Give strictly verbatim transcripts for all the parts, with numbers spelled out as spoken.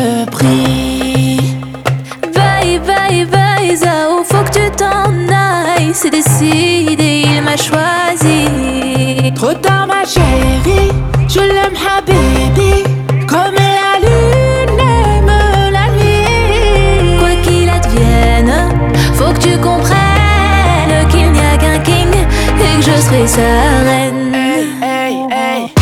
le prix. Bye bye bye Zao, faut que tu t'en ailles. C'est décidé, il m'a choisi. Trop tard ma chérie, je l'aime habibi, comme la lune aime la nuit. Quoi qu'il advienne, faut que tu comprennes qu'il n'y a qu'un king et que je serai sa reine. Hey, hey, hey.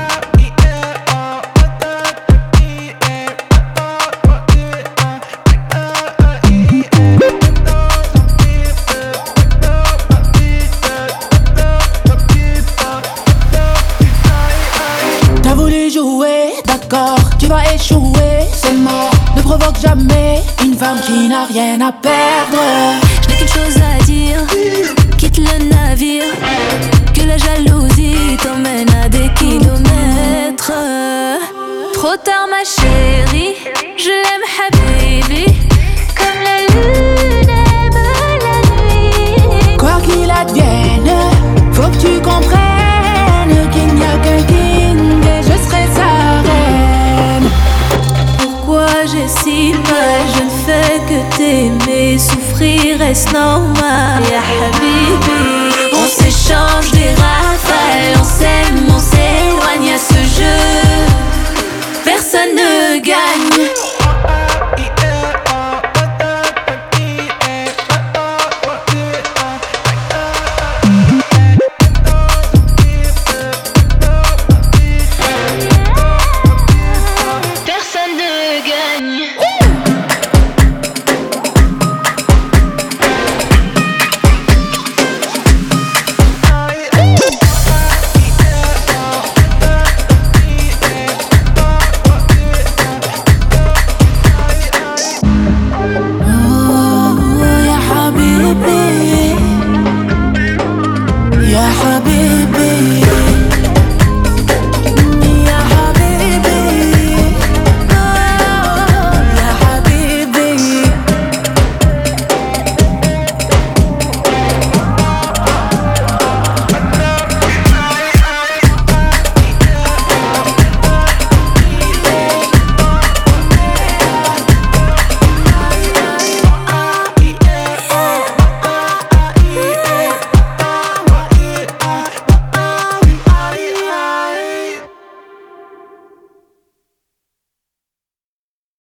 T'as voulu jouer, d'accord, tu vas échouer, c'est mort. Ne provoque jamais une femme qui n'a rien à perdre. Je n'ai qu'une chose à dire, quitte le navire, que la jalousie t'emmène à des kilomètres. Trop tard ma chérie, je l'aime habibi, comme la lune aime la nuit. Quoi qu'il advienne, faut que tu comprennes qu'il n'y a qu'un king et je serai sa reine. Pourquoi j'ai si mal, je ne fais que t'aimer, souffrir est-ce normal? Ya habibi, on s'échange